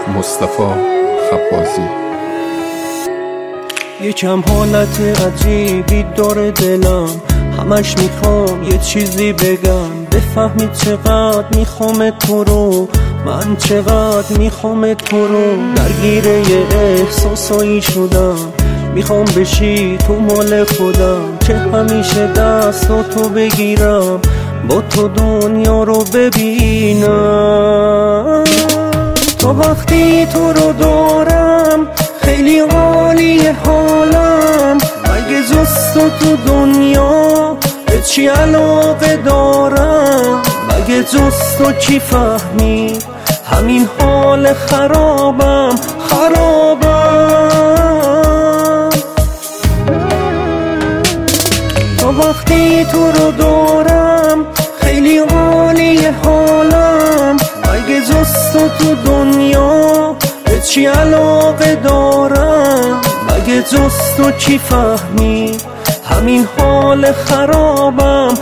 مصطفی خبازی. یکم حالت عجیبی داره دلم، همش میخوام یه چیزی بگم، بفهمی چقدر میخوام تو رو، من چقدر میخوام تو رو. درگیر یه احساسایی شدم، میخوام بشی تو مال خودم، که همیشه دستاتو بگیرم، با تو دنیا رو ببینم. تا وقتی تو رو دارم خیلی عالیه حالم، مگه جز تو دنیا به چی علاقه دارم؟ مگه جز تو کی فهمی همین حال خرابم. تا وقتی تو رو دارم خیلی عالیه حالم، مگه جز تو دنیا به چی علاقه دارم؟ مگه جز تو کی فهمی همین حال خرابم.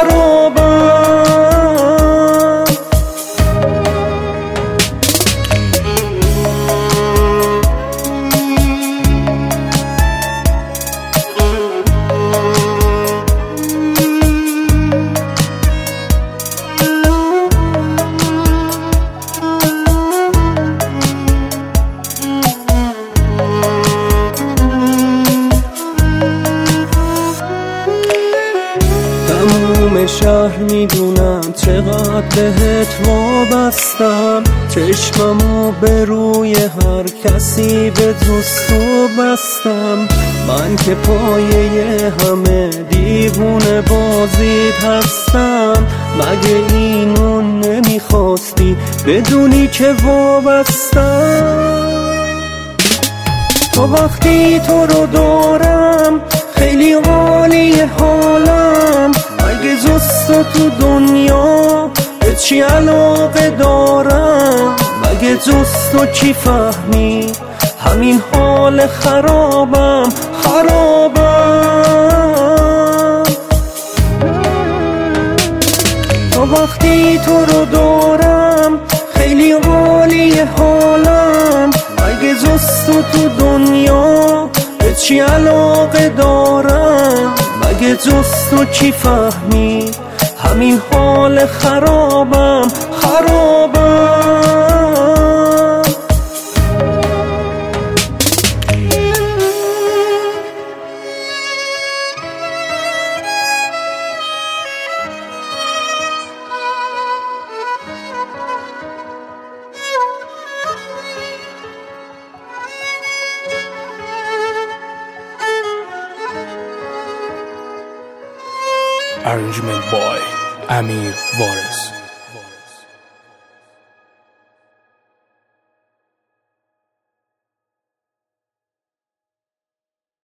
تموم شهر میدونم چقدر بهت وابستم، چشممو به روی هر کسی به جز تو بستم. من که پایه همه دیوونه بازیت هستم، مگه اینو نمیخواستی بدونی که وابستم؟ تا وقتی تو رو دارم خیلی عالیه حالم، مگه جز تو دنیا به چی علاقه دارم؟ مگه جز تو کی فهمی همین حال خرابم. تا وقتی تو رو دارم خیلی عالیه حالم، مگه جز تو دنیا به چی علاقه دارم؟ مگه جز تو کی فهمی همین حال خرابم. Arrangement by Amir Vares.